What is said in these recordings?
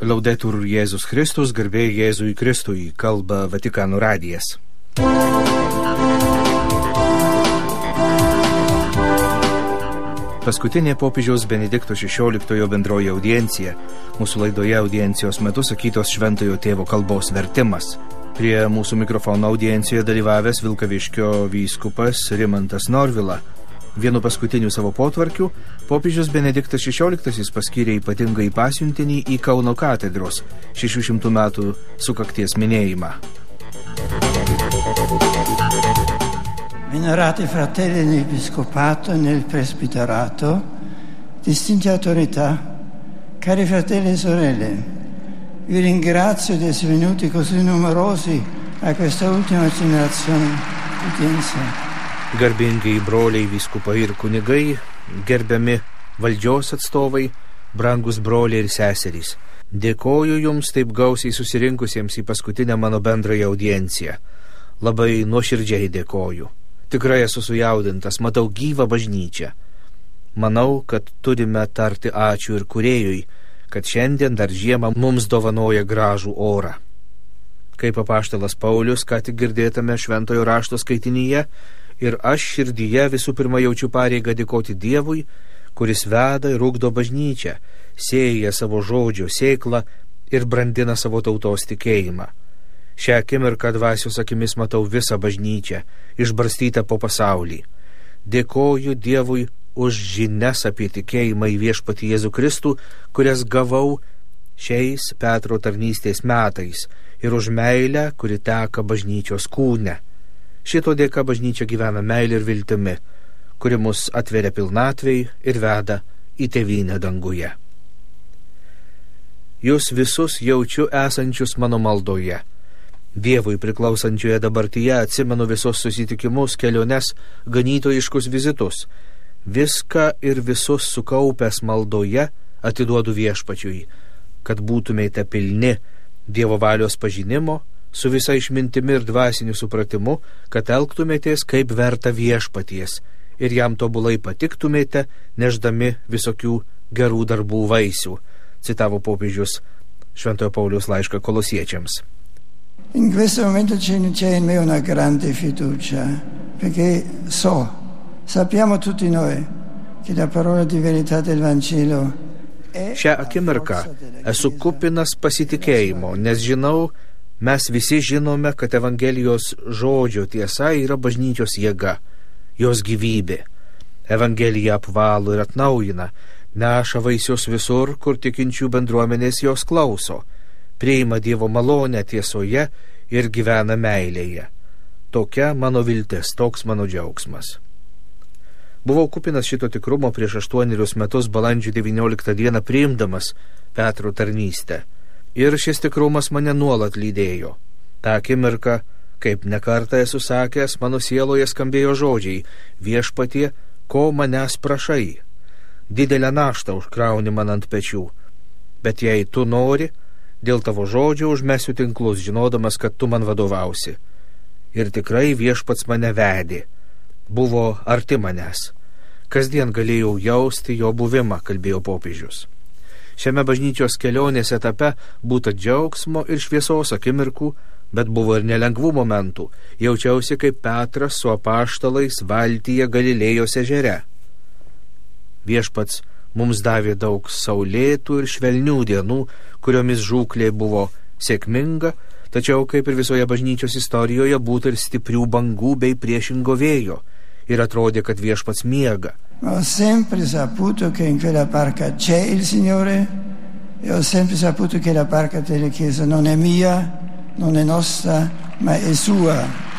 Laudetur Jėzus Kristus, garbė Jėzui Kristui, kalba Vatikano radijas. Paskutinė popiežiaus Benedikto XVI bendroji audiencija. Mūsų laidoje audiencijos metu sakytos šventojo tėvo kalbos vertimas. Prie mūsų mikrofono audiencijoje dalyvavęs Vilkaviškio vyskupas Rimantas Norvila. Vienu paskutiniu savo potvarkiu popiežius Benediktas XVI paskyrė ypatingai pasiuntinį į Kauno katedros 600 metų sukakties minėjimą. Venerati fratelli nell'episcopato e nel presbiterato, distinti autorità, cari fratelli e sorelle, vi ringrazio di essere venuti così numerosi a questa ultima generazione udienza. Garbingai broliai, vyskupai ir kunigai, gerbiami valdžios atstovai, brangus broliai ir seserys. Dėkoju jums taip gausiai susirinkusiems į paskutinę mano bendrąją audienciją. Labai nuoširdžiai dėkoju. Tikrai esu sujaudintas, matau gyvą bažnyčią. Manau, kad turime tarti ačiū ir Kūrėjui, kad šiandien dar žiemą mums dovanoja gražų orą. Kaip apaštalas Paulius, ką tik girdėtame šventojo rašto skaitinyje, ir aš širdyje visų pirma jaučiu pareigą dėkoti Dievui, kuris veda ir ugdo bažnyčią, sėja savo žodžio sėklą ir brandina savo tautos tikėjimą. Šią akimirką dvasios akimis matau visą bažnyčią, išbarstytą po pasaulį. Dėkoju Dievui už žinias apie tikėjimą į viešpatį Jėzų Kristų, kurias gavau šiais Petro tarnystės metais, ir už meilę, kuri teka bažnyčios kūne. Šito dėka bažnyčia gyvena meilė ir viltimi, kuri mus atveria pilnatvei ir veda į tėvynę danguje. Jūs visus jaučiu esančius mano maldoje. Dievui priklausančioje dabartyje atsimenu visus susitikimus, keliones, ganytojiškus vizitus. Viską ir visus sukaupęs maldoje atiduodu viešpačiui, kad būtumėte pilni Dievo valios pažinimo, su visa išmintimi ir dvasiniu supratimu, kad elgtumėtės kaip verta viešpaties ir jam tobulai patiktumėte, neždami visokių gerų darbų vaisių, citavo popiežius Šventojo Pauliaus laišką Kolosiečiams. In questo momento c'è in me una grande fiducia, perché sappiamo tutti noi che la parola di verità del Vangelo. Šią akimirką esu kupinas pasitikėjimo, nes žinau, mes visi žinome, kad Evangelijos žodžio tiesa yra bažnyčios jėga, jos gyvybė. Evangelija apvalo ir atnaujina, neša vaisius visur, kur tikinčių bendruomenės jos klauso, priima Dievo malonę tiesoje ir gyvena meilėje. Tokia mano viltis, toks mano džiaugsmas. Buvau kupinas šito tikrumo prieš 8 metus balandžio 19 dieną priimdamas Petro tarnystę. Ir šis tikrumas mane nuolat lydėjo. Ta akimirka, kaip nekartą esu sakęs, mano sieloje skambėjo žodžiai: viešpatie, ko manęs prašai? Didelę naštą užkrauni man ant pečių. Bet jei tu nori, dėl tavo žodžio užmesiu tinklus, žinodamas, kad tu man vadovausi. Ir tikrai viešpats mane vedė. Buvo arti manęs. Kasdien galėjau jausti jo buvimą, kalbėjo popiežius. Šiame bažnyčios kelionės etape būta džiaugsmo ir šviesos akimirkų, bet buvo ir nelengvų momentų. Jaučiausi kaip Petras su apaštalais valtyje Galilėjos ežere. Viešpats mums davė daug saulėtų ir švelnių dienų, kuriomis žūklė buvo sėkminga, tačiau kaip ir visoje bažnyčios istorijoje būta ir stiprių bangų bei priešingo vėjo, ir atrodė, kad viešpats miega. Ho sempre saputo che in quella barca c'è il Signore e ho sempre saputo che la barca della Chiesa non è mia, non è nostra, ma è sua.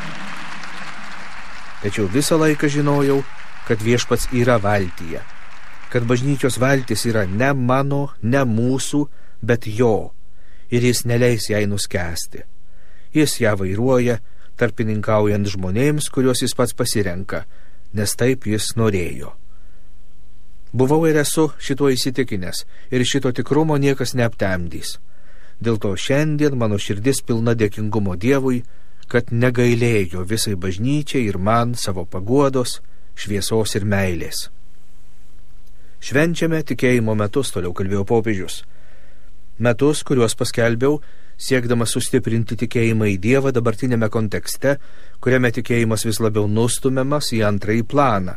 Tačiau visą laiką žinojau, kad viešpats yra valtyje, kad bažnyčios valtis yra ne mano, ne mūsų, bet jo, ir jis neleis jai nuskęsti. Jis ją vairuoja, tarpininkaujant žmonėms, kuriuos jis pats pasirenka, nes taip jis norėjo. Buvau ir esu šituo įsitikinęs, ir šito tikrumo niekas neaptemdys. Dėl to šiandien mano širdis pilna dėkingumo Dievui, kad negailėjo visai bažnyčiai ir man savo paguodos, šviesos ir meilės. Švenčiame tikėjimo metus, toliau kalbėjo popiežius. Metus, kuriuos paskelbiau, siekdamas sustiprinti tikėjimą į Dievą dabartinėme kontekste, kuriame tikėjimas vis labiau nustumiamas į antrąjį planą.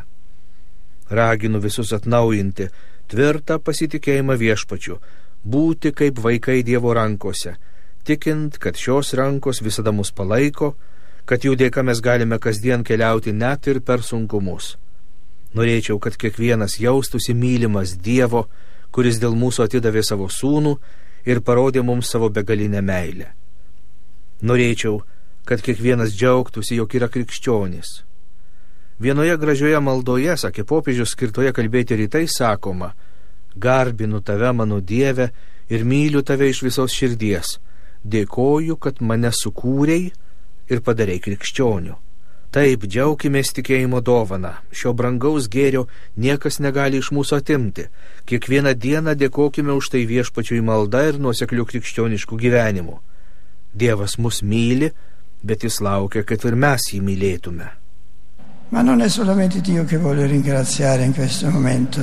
Raginu visus atnaujinti tvirtą pasitikėjimą viešpačiu, būti kaip vaikai Dievo rankose, tikint, kad šios rankos visada mus palaiko, kad jų dėka mes galime kasdien keliauti net ir per sunkumus. Norėčiau, kad kiekvienas jaustųsi mylimas Dievo, kuris dėl mūsų atidavė savo sūnų ir parodė mums savo begalinę meilę. Norėčiau, kad kiekvienas džiaugtųsi, jog yra krikščionis. Vienoje gražioje maldoje, sakė popiežius, skirtoje kalbėti rytais, sakoma: garbinu tave, mano Dieve, ir myliu tave iš visos širdies. Dėkoju, kad mane sukūrei ir padarei krikščioniu. Taip, džiaukimės tikėjimo dovana. Šio brangaus gėrio niekas negali iš mūsų atimti. Kiekvieną dieną dėkokime už tai viešpačiui malda ir nuosekliu krikščionišku gyvenimu. Dievas mus myli, bet jis laukia, kad ir mes jį mylėtume. Ma non è solamente Dio che vuole ringraziare in questo momento.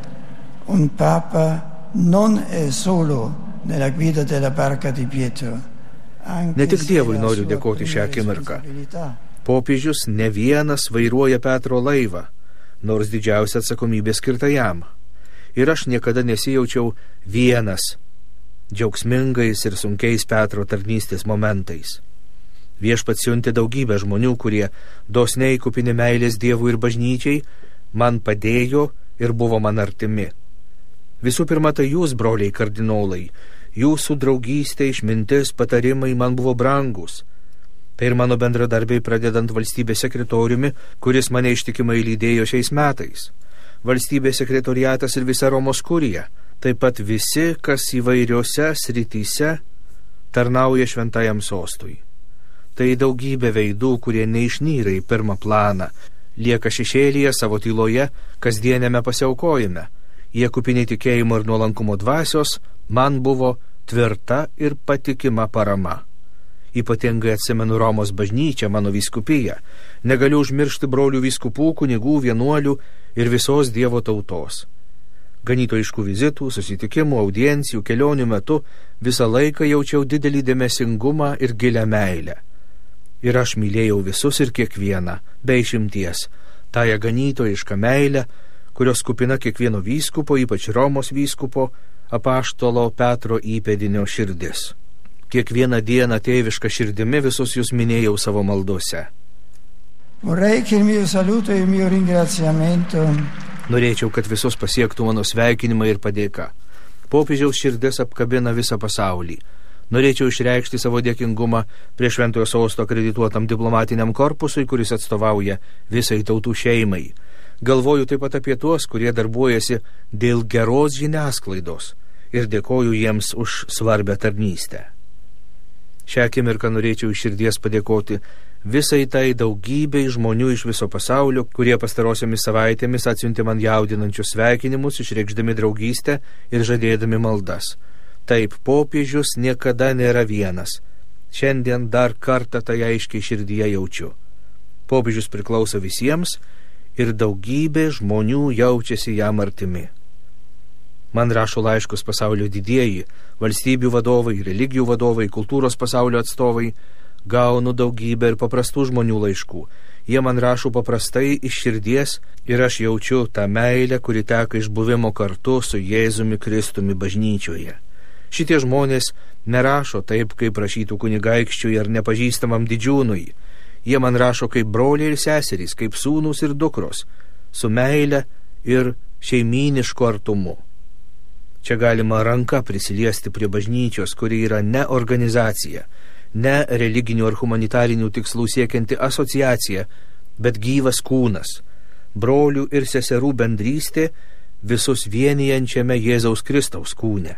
Un Papa non è solo nella guida della barca di Pietro. Ne tik Dievui noriu dėkoti šią akimirką. Popiežius ne vienas vairuoja Petro laivą, nors didžiausia atsakomybė skirta jam. Ir aš niekada nesijaučiau vienas džiaugsmingais ir sunkiais Petro tarnystės momentais. Viešpats siuntė daugybę žmonių, kurie dosniai kupini meilės Dievui ir bažnyčiai, man padėjo ir buvo man artimi. Visų pirma, tai jūs, broliai kardinolai, jūsų draugystė, išmintis, patarimai man buvo brangus. Tai ir mano bendradarbiai, pradedant valstybės sekretoriumi, kuris mane ištikimai lydėjo šiais metais. Valstybės sekretoriatas ir visa Romos kurija, taip pat visi, kas įvairiose srityse tarnauja šventajam sostui. Tai daugybė veidų, kurie neišnyra į pirmą planą, lieka šešėlyje savo tyloje, kasdienėme pasiaukojime. Jie kupini tikėjimo ir nuolankumo dvasios, man buvo tvirta ir patikima parama. Ypatingai atsimenu Romos bažnyčią, mano vyskupiją. Negaliu užmiršti brolių vyskupų, kunigų, vienuolių ir visos Dievo tautos. Ganytojiškų vizitų, susitikimų, audiencijų, kelionių metu visą laiką jaučiau didelį dėmesingumą ir gilią meilę. Ir aš mylėjau visus ir kiekvieną, be išimties, tąją ganytojišką meilę, kurios kupina kiekvieno vyskupo, ypač Romos vyskupo, apaštalo Petro įpėdinio širdis. Kiekvieną dieną tėvišką širdimi visus jūs minėjau savo maldose. Norėčiau, kad visus pasiektų mano sveikinimai ir padėka. Popiežiaus širdis apkabina visą pasaulį. Norėčiau išreikšti savo dėkingumą prie Šventojo Sosto akredituotam diplomatiniam korpusui, kuris atstovauja visai tautų šeimai. Galvoju taip pat apie tuos, kurie darbuojasi dėl geros žiniasklaidos ir dėkoju jiems už svarbią tarnystę. Šią akimirką norėčiau iš širdies padėkoti visai tai daugybei žmonių iš viso pasaulio, kurie pastarosiomis savaitėmis atsiuntė man jaudinančius sveikinimus, išreikšdami draugystę ir žadėdami maldas. Taip, popiežius niekada nėra vienas. Šiandien dar kartą tai aiškiai širdyje jaučiu. Popiežius priklauso visiems ir daugybė žmonių jaučiasi jam artimi. Man rašo laiškus pasaulio didieji, valstybių vadovai, religijų vadovai, kultūros pasaulio atstovai. Gaunu daugybę ir paprastų žmonių laiškų. Jie man rašo paprastai iš širdies ir aš jaučiu tą meilę, kuri teka iš buvimo kartu su Jėzumi Kristumi bažnyčioje. Šitie žmonės nerašo taip, kaip rašytų kunigaikščiui ar nepažįstamam didžiūnui. Jie man rašo kaip broliai ir seserys, kaip sūnūs ir dukros, su meile ir šeimynišku artumu. Čia galima ranka prisiliesti prie bažnyčios, kuri yra ne organizacija, ne religinių ar humanitarinių tikslų siekianti asociacija, bet gyvas kūnas, brolių ir seserų bendrystė visus vienijančiame Jėzaus Kristaus kūne.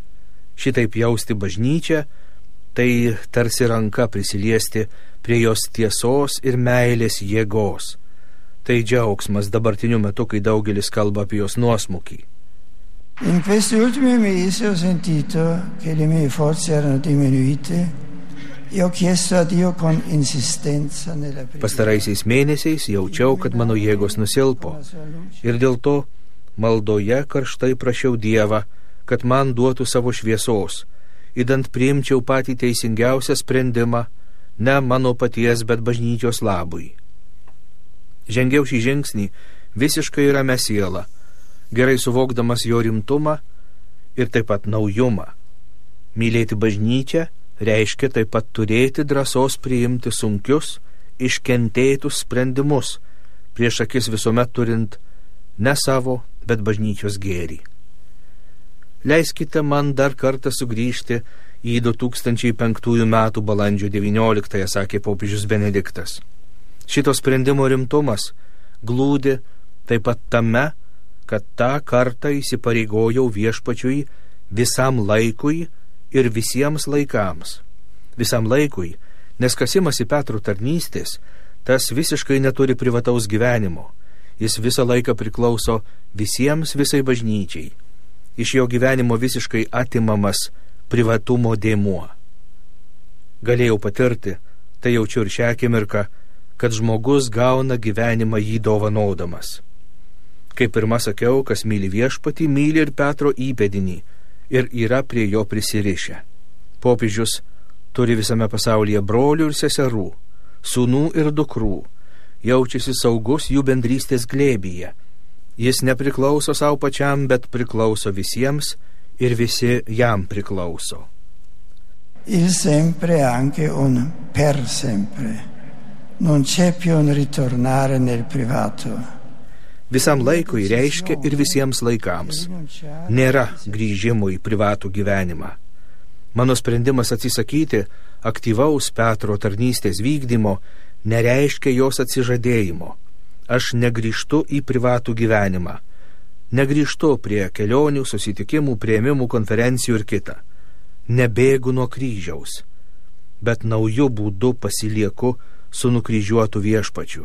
Šitaip jausti bažnyčią, tai tarsi ranka prisiliesti prie jos tiesos ir meilės jėgos. Tai džiaugsmas dabartiniu metu, kai daugelis kalba apie jos nuosmukį. In questi ultimi mesi ho sentito che le mie forze erano diminuite e ho chiesto a Dio con insistenza nella preghiera. Pastaraisiais mėnesiais jaučiau, kad mano jėgos nusilpo ir dėl to maldoje karštai prašiau Dievą, kad man duotų savo šviesos, idant priimčiau patį teisingiausią sprendimą, ne mano paties, bet bažnyčios labui. Žengiau šį žingsnį visiškai ramia siela, gerai suvokdamas jo rimtumą ir taip pat naujumą. Mylėti bažnyčią reiškia taip pat turėti drąsos priimti sunkius, iškentėtus sprendimus, prieš akis visuomet turint ne savo, bet bažnyčios gėrį. Leiskite man dar kartą sugrįžti į 2005 metų balandžio 19, sakė popiežius Benediktas. Šito sprendimo rimtumas glūdi taip pat tame, kad tą kartą įsipareigojau viešpačiui visam laikui ir visiems laikams. Visam laikui, nes kas imasi Petro tarnystės, tas visiškai neturi privataus gyvenimo. Jis visą laiką priklauso visiems, visai bažnyčiai. Iš jo gyvenimo visiškai atimamas privatumo dėmuo. Galėjau patirti, tai jaučiu ir šią akimirką, kad žmogus gauna gyvenimą jį dovanodamas. Kaip pirma sakiau, kas myli viešpatį, myli ir Petro įpėdinį ir yra prie jo prisirišę. Popiežius turi visame pasaulyje brolių ir seserų, sūnų ir dukrų, jaučiasi saugus jų bendrystės glėbyje. Jis nepriklauso savo pačiam, bet priklauso visiems ir visi jam priklauso. Il sempre anche un per sempre. Non c'è più un ritornare nel privato. Visam laikui reiškia ir visiems laikams. Nėra grįžimo į privatų gyvenimą. Mano sprendimas atsisakyti aktyvaus Petro tarnystės vykdymo nereiškia jos atsižadėjimo. Aš negrįžtu į privatų gyvenimą. Negrįžtu prie kelionių, susitikimų, priėmimų, konferencijų ir kita. Nebėgu nuo kryžiaus, bet naujų būdų pasilieku su nukryžiuotu viešpačiu.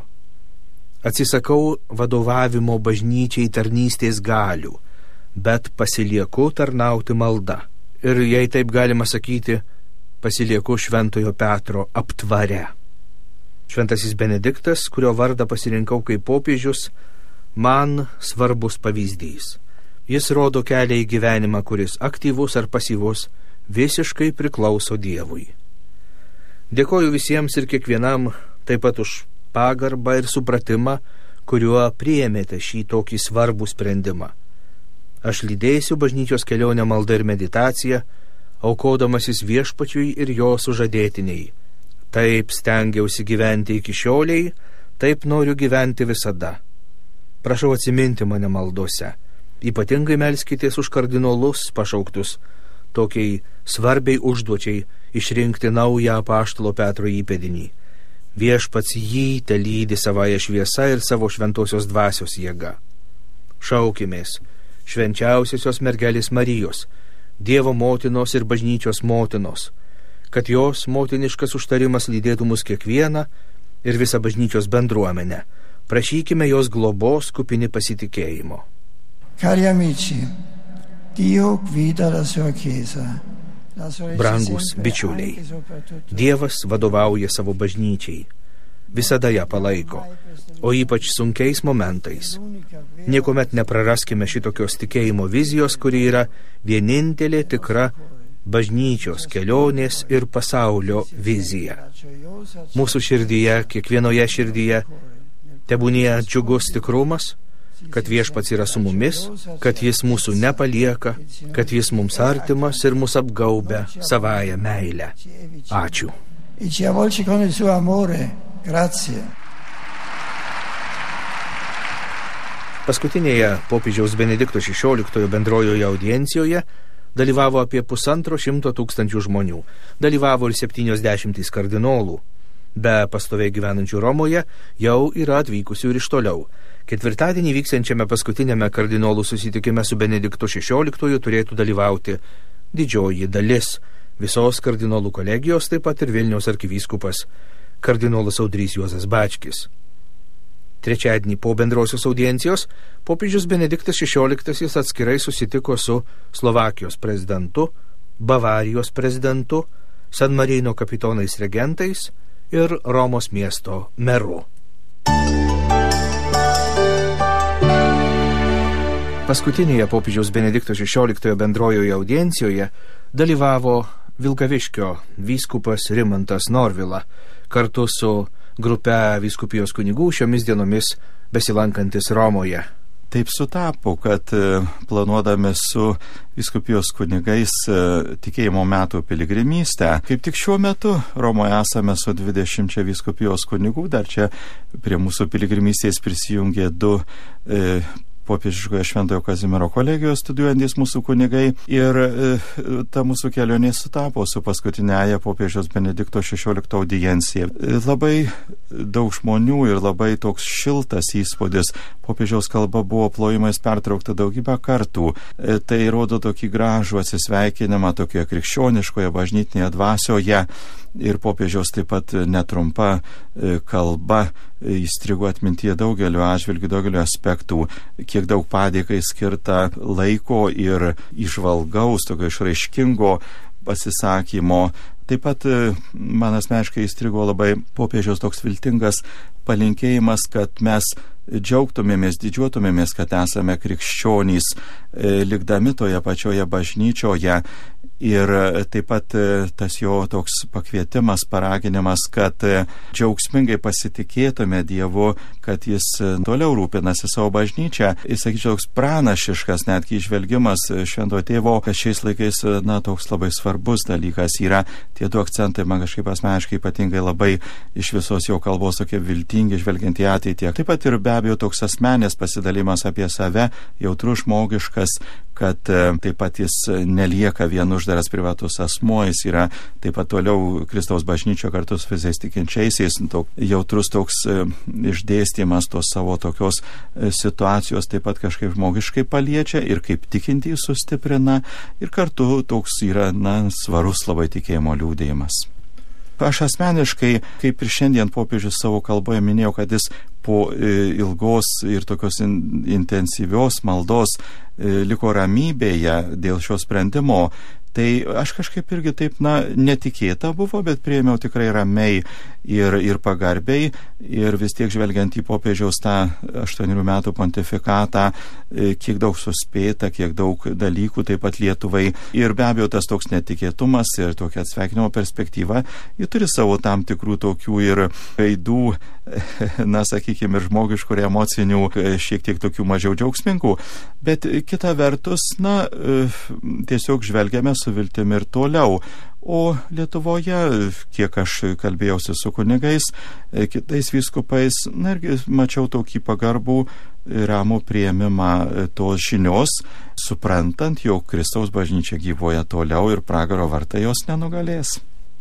Atsisakau vadovavimo bažnyčiai tarnystės galių, bet pasilieku tarnauti malda. Ir jei taip galima sakyti, pasilieku Šventojo Petro aptvare. Šventasis Benediktas, kurio vardą pasirinkau kaip popiežius, man svarbus pavyzdys. Jis rodo kelią į gyvenimą, kuris aktyvus ar pasyvus visiškai priklauso Dievui. Dėkoju visiems ir kiekvienam taip pat už pagarbą ir supratimą, kuriuo priėmėte šį tokį svarbų sprendimą. Aš lydėsiu bažnyčios kelionę maldą ir meditaciją, aukodamasis viešpačiui ir jo sužadėtiniai. Taip stengiausi gyventi iki šioliai, taip noriu gyventi visada. Prašau atsiminti mane maldose. Ypatingai melskitės už kardinolus pašauktus tokiai svarbiai užduočiai išrinkti naują apaštalo Petro įpėdinį. Viešpats jį telydi savąją šviesą ir savo šventosios dvasios jėga. Šaukimės švenčiausiosios mergelės Marijos, Dievo motinos ir bažnyčios motinos, kad jos motiniškas užtarimas lydėtų mus kiekvieną ir visą bažnyčios bendruomenę. Prašykime jos globos kupini pasitikėjimo. Cari amici, Dio guida la sua chiesa. Brangus bičiuliai, Dievas vadovauja savo bažnyčiai, visada ją palaiko, o ypač sunkiais momentais. Niekuomet nepraraskime šitokios tikėjimo vizijos, kuri yra vienintelė tikra bažnyčios kelionės ir pasaulio vizija. Mūsų širdyje, kiekvienoje širdyje, tebūnie džiugus tikrumas, kad viešpats yra su mumis, kad jis mūsų nepalieka, kad jis mums artimas ir mus apgaubia savąją meilę. Ačiū. Paskutinėje popiežiaus Benedikto XVI bendrojoje audiencijoje dalyvavo apie 150 000 žmonių. Dalyvavo ir 70 kardinolų. Be pastoviai gyvenančių Romoje jau yra atvykusių ir iš toliau. Ketvirtadienį vyksiančiame paskutinėme kardinolų susitikime su Benediktu XVI turėtų dalyvauti didžioji dalis visos kardinolų kolegijos, taip pat ir Vilniaus arkivyskupas kardinolas Audrys Juozas Bačkis. Trečiadienį po bendrosios audiencijos popiežius Benediktas XVI atskirai susitiko su Slovakijos prezidentu, Bavarijos prezidentu, San Marino kapitonais regentais ir Romos miesto meru. Paskutinėje popiežiaus Benedikto XVI bendrojoje audiencijoje dalyvavo Vilkaviškio vyskupas Rimantas Norvila kartu su grupe vyskupijos kunigų šiomis dienomis besilankantis Romoje. Taip sutapo, kad planuodami su vyskupijos kunigais tikėjimo metų piligrimystę, kaip tik šiuo metu Romoje esame su 20 vyskupijos kunigų, dar čia prie mūsų piligrimystės prisijungė 2 popiežiškoje Šventojo Kazimiero kolegijos studijuojantys mūsų kunigai ir ta mūsų kelionė sutapo su paskutinėje popiežiaus Benedikto XVI audiencija. Labai daug žmonių ir labai toks šiltas įspūdis. Popiežiaus kalba buvo plojimais pertraukta daugybę kartų. Tai rodo tokį gražų atsisveikinimą tokioje krikščioniškoje bažnytinėje dvasioje. Ir popiežiaus taip pat netrumpa kalba įstrigo atmintyje daugeliu atžvilgių, daugeliu aspektų, kiek daug padėkai skirta laiko ir įžvalgaus, tokio išraiškingo pasisakymo. Taip pat man asmeniškai įstrigo labai popiežiaus toks viltingas palinkėjimas, kad mes džiaugtumėmės, didžiuotumėmės, kad esame krikščionys, likdami toje pačioje bažnyčioje. Ir taip pat tas jo toks pakvietimas, paraginimas, kad džiaugsmingai pasitikėtume Dievu, kad jis toliau rūpinasi savo bažnyčią. Jis, sakyčiau, toks pranašiškas netgi įžvelgimas Šventojo Tėvo, kad šiais laikais, toks labai svarbus dalykas yra. Tie 2 akcentai man kažkaip asmeniškai ypatingai labai iš visos jo kalbos tokie viltingi, žvelgiant į ateitį. Taip pat ir be abejo toks asmenės pasidalimas apie save, jautrus, žmogiškas, kad taip pat jis nelieka vien uždaras privatus asmuo, jis yra taip pat toliau Kristaus bažnyčio kartu su visais tikinčiaisiais, jautrus toks išdėstymas tos savo tokios situacijos taip pat kažkaip žmogiškai paliečia ir kaip tikintį sustiprina ir kartu toks yra, svarus labai tikėjimo liūdėjimas. Aš asmeniškai, kaip ir šiandien popiežius savo kalboje minėjau, kad jis po ilgos ir tokios intensyvios maldos liko ramybėje dėl šio sprendimo. Tai aš kažkaip irgi taip, netikėta buvo, bet priėmiau tikrai ramiai ir pagarbiai ir vis tiek žvelgiant į popiežiaus tą 8 metų pontifikatą, kiek daug suspėta, kiek daug dalykų taip pat Lietuvai ir be abejo tas toks netikėtumas ir tokia atsveikinimo perspektyva, ji turi savo tam tikrų tokių ir veidų, sakykime, ir žmogiškų ir emocinių, šiek tiek tokių mažiau džiaugsmingų, bet kita vertus, tiesiog žvelgiame su viltimi ir toliau. O Lietuvoje, kiek aš kalbėjausi su kunigais, kitais vyskupais, irgi mačiau tokį pagarbų ramų priėmimą tos žinios, suprantant, jog Kristaus bažnyčia gyvuoja toliau ir pragaro vartai jos nenugalės.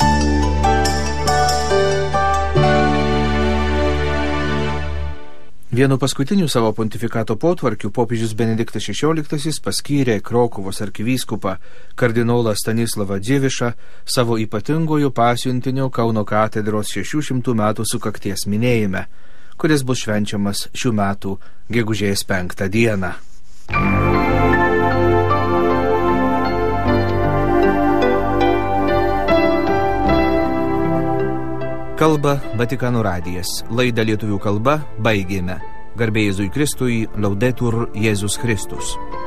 Vienu paskutiniu savo pontifikato potvarkiu popiežius Benediktas XVI paskyrė Krokuvos arkivyskupą kardinolą Stanislavą Dzivišą savo ypatingojo pasiuntinio Kauno katedros 600 metų sukakties minėjime, kuris bus švenčiamas šių metų gegužės 5 dieną. Kalba Vatikano radijas. Laidą lietuvių kalba baigėme. Garbė Jėzui Kristui, Laudetur Jėzus Kristus.